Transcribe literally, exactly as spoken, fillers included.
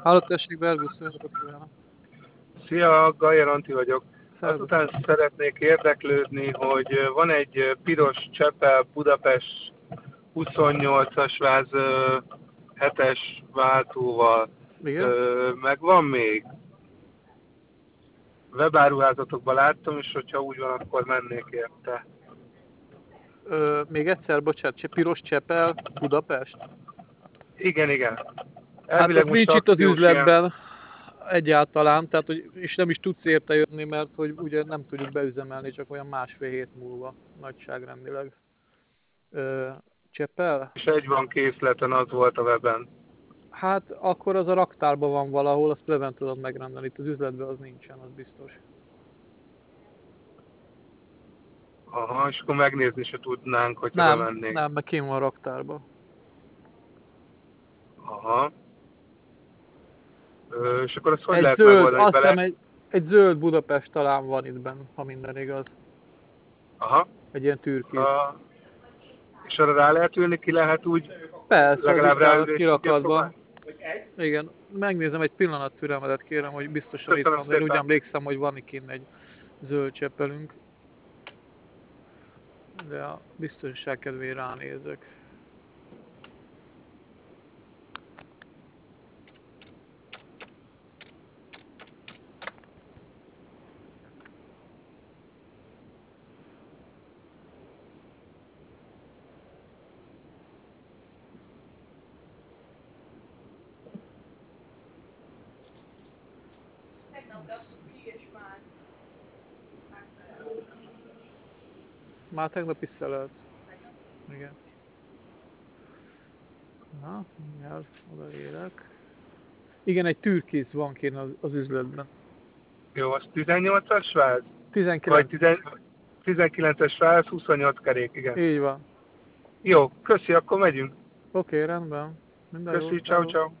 Hallott, tessék, Bergusz, napot kívánok. Szia, Gajer Antti vagyok. Szervusz. Azután szeretnék érdeklődni, hogy van egy piros Csepel Budapest huszonnyolcas váz hetes váltóval. Igen? Meg van még? Webáruházatokban láttam, és hogyha úgy van, akkor mennék érte. Ö, még egyszer, bocsánat, Cse- piros Csepel, Budapest? Igen, igen. Hát Elvileg az most nincs itt az akciós ilyen... üzletben egyáltalán, tehát hogy, és nem is tudsz érte jönni, mert hogy ugye nem tudjuk beüzemelni, csak olyan másfél hét múlva nagyságrendileg. Ö, Csepel? És egy van készleten, az volt a weben. Hát akkor az a raktárban van valahol, azt weben tudod megrendelni, itt az üzletben az nincsen, az biztos. Aha, és akkor megnézni se tudnánk, hogyha Nem, bemennénk. nem, meg kim van a raktárban. Aha. Ö, és akkor azt hogy Egy lehet zöld, megoldani azt hiszem bele? egy, egy zöld Budapest talán van itt benn, ha minden igaz. Aha. Egy ilyen türkiz. A, és arra rá lehet ülni, ki lehet úgy Persze, legalább az itt áll a ráülés kirakatban. Igen, megnézem, egy pillanat türelmedet kérem, hogy biztosan itt Köszönöm van, de én úgy szépen. emlékszem, hogy van kint egy zöld cseppelünk. De a biztonság kedvéért ránézek. Már tegnap is szelelt. Igen. Na, mindjárt odaérek. Igen, egy türkiz van kint az, az üzletben. Jó, az tizennyolcas váz? tizenkilenc. Vagy tizenkilences váz, huszonnyolc kerék, igen. Így van. Jó, köszi, akkor megyünk. Oké, rendben. Minden Köszi, jó. ciao, ciao.